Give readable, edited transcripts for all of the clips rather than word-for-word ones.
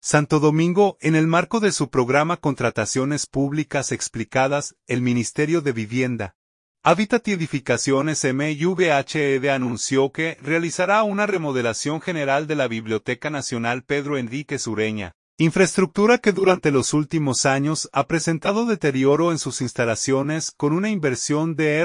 Santo Domingo, en el marco de su programa Contrataciones Públicas Explicadas, el Ministerio de Vivienda, Hábitat y Edificaciones MVHED anunció que realizará una remodelación general de la Biblioteca Nacional Pedro Enríquez Ureña, infraestructura que durante los últimos años ha presentado deterioro en sus instalaciones con una inversión de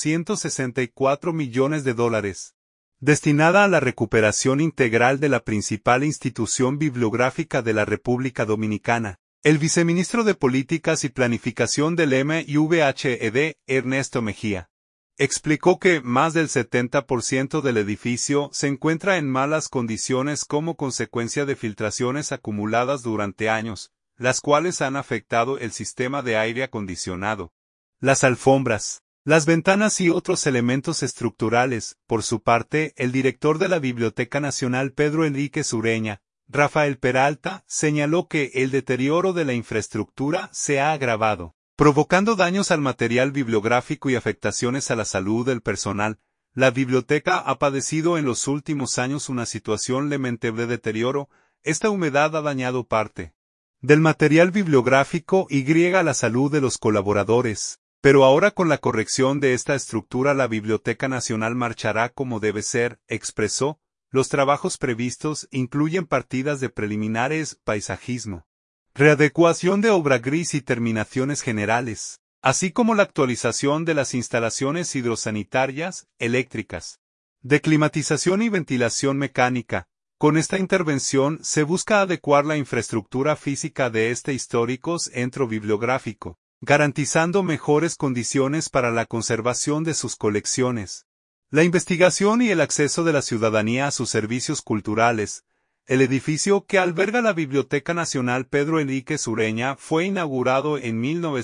$264 millones, destinada a la recuperación integral de la principal institución bibliográfica de la República Dominicana. El viceministro de Políticas y Planificación del MVHED, Ernesto Mejía, explicó que más del 70% del edificio se encuentra en malas condiciones como consecuencia de filtraciones acumuladas durante años, las cuales han afectado el sistema de aire acondicionado, las alfombras, las ventanas y otros elementos estructurales. Por su parte, el director de la Biblioteca Nacional Pedro Enríquez Ureña, Rafael Peralta, señaló que el deterioro de la infraestructura se ha agravado, provocando daños al material bibliográfico y afectaciones a la salud del personal. La biblioteca ha padecido en los últimos años una situación lamentable de deterioro. Esta humedad ha dañado parte del material bibliográfico y griega la salud de los colaboradores. Pero ahora con la corrección de esta estructura la Biblioteca Nacional marchará como debe ser, expresó. Los trabajos previstos incluyen partidas de preliminares, paisajismo, readecuación de obra gris y terminaciones generales, así como la actualización de las instalaciones hidrosanitarias, eléctricas, de climatización y ventilación mecánica. Con esta intervención se busca adecuar la infraestructura física de este histórico centro bibliográfico, garantizando mejores condiciones para la conservación de sus colecciones, la investigación y el acceso de la ciudadanía a sus servicios culturales. El edificio que alberga la Biblioteca Nacional Pedro Enríquez Ureña fue inaugurado en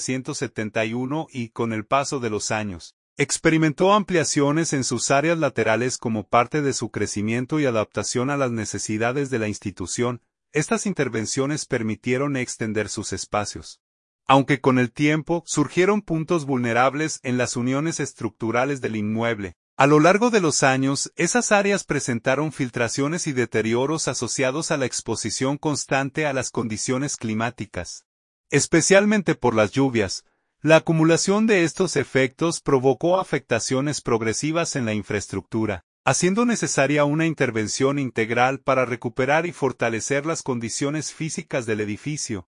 1971 y, con el paso de los años, experimentó ampliaciones en sus áreas laterales como parte de su crecimiento y adaptación a las necesidades de la institución. Estas intervenciones permitieron extender sus espacios, aunque con el tiempo surgieron puntos vulnerables en las uniones estructurales del inmueble. A lo largo de los años, esas áreas presentaron filtraciones y deterioros asociados a la exposición constante a las condiciones climáticas, especialmente por las lluvias. La acumulación de estos efectos provocó afectaciones progresivas en la infraestructura, haciendo necesaria una intervención integral para recuperar y fortalecer las condiciones físicas del edificio.